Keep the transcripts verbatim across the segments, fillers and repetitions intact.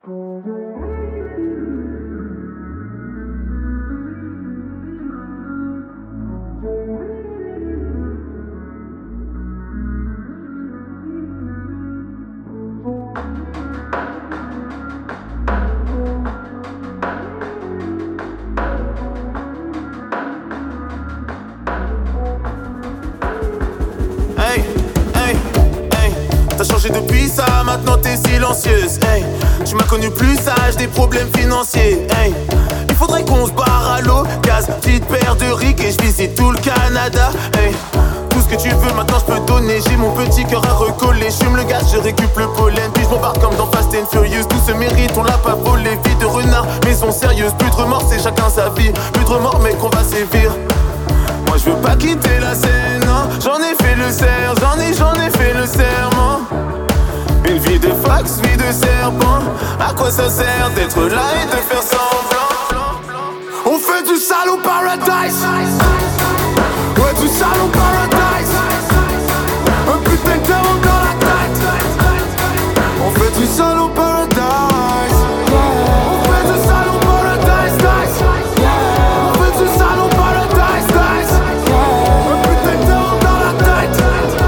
Depuis ça, maintenant t'es silencieuse. Hey, tu m'as connu plus sage, des problèmes financiers. Hey, il faudrait qu'on se barre à l'occasion. Petite paire de riz et je visite tout le Canada. Hey, tout ce que tu veux, maintenant je peux donner. J'ai mon petit cœur à recoller. Je fume le gaz, je récup le pollen. Puis je m'embarque comme dans Fast and Furious. Tout se mérite, on l'a pas volé. Vie de renard, maison sérieuse. Plus de remords, c'est chacun sa vie. Plus de remords, mais qu'on va sévir. Moi je veux pas quitter la scène, non. J'en ai fait le serre, j'en ai, j'en ai fait le serment. Une vie de fox, vie de serpent. À quoi ça sert d'être là et de faire semblant? On fait du salaud paradise. Ouais, du salaud paradise. Un putain de terreau dans la tête. On fait du salaud paradise. On fait du salaud paradise, guys. On fait du salaud paradise, guys. Un putain de terreau dans la tête.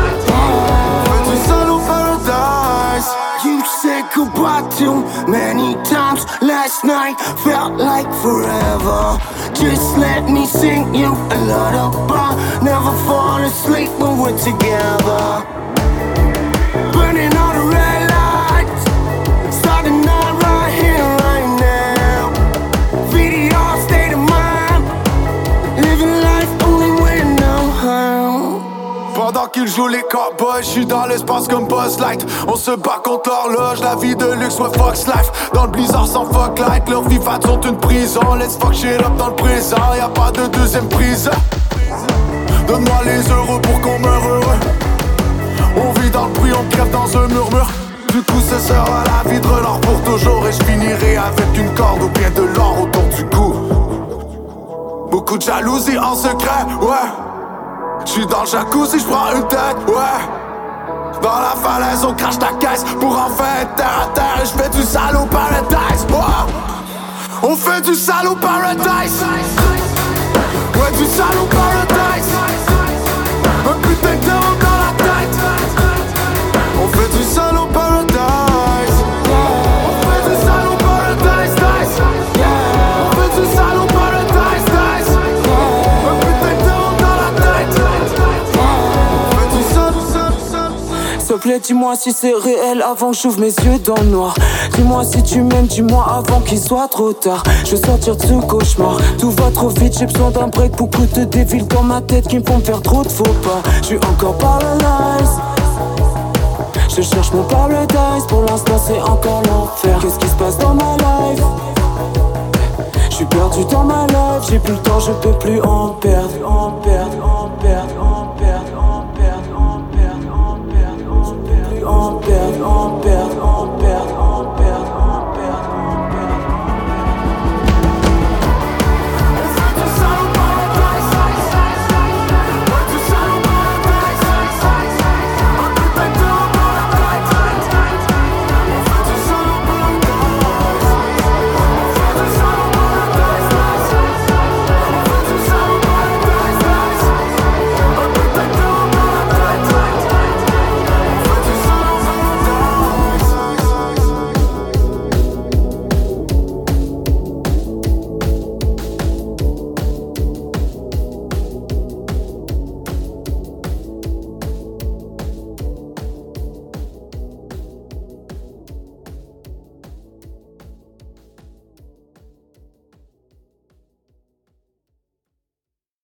On fait du salaud paradise. You said goodbye too many times last night, felt like forever. Just let me sing you a lullaby. Never fall asleep when we're together. Burning all the red lights, start the night right here, right now. V D R state of mind, living life only when you know how. Pendant qu'ils jouent les cowboys, j'suis dans l'espace comme Buzz Light. On se bat contre l'horloge, la vie de luxe, ouais Fox Life. Dans le blizzard sans fuck light, leurs vies fat sont une prison. Let's fuck shit up dans le présent, y'a pas de deuxième prise. Donne-moi les euros pour qu'on meure heureux. On vit dans le bruit, on crève dans un murmure. Du coup ce sera la vie de l'or pour toujours. Et j'finirai avec une corde ou bien de l'or autour du cou. Beaucoup de jalousie en secret, ouais. J'suis dans le jacuzzi, j'prends une tête, ouais. Dans la falaise, on crache ta caisse pour enfin être terre à terre. Et j'fais du salaud paradise, ouais. On fait du salaud paradise. Ouais, du salaud paradise. Un putain de terreau dans la tête. On fait du salaud paradise. On fait du salaud paradise, guys. On fait du salaud paradise, guys. Un putain de terreau dans la tête. On fait du salaud, salaud, salaud. S'il te plaît, dis-moi si c'est réel avant que j'ouvre mes yeux dans le noir. Dis-moi si tu m'aimes, dis-moi avant qu'il soit trop tard. Je veux sortir de ce cauchemar. Tout va trop vite, j'ai besoin d'un break. Beaucoup de débiles dans ma tête qui me font faire trop de faux pas. Je suis encore paralyse. Je cherche mon paradise. Pour l'instant c'est encore l'enfer. Qu'est-ce qui se passe dans ma life? Je suis perdu dans ma life. J'ai plus le temps, je peux plus en perdre, en perdre, en perdre.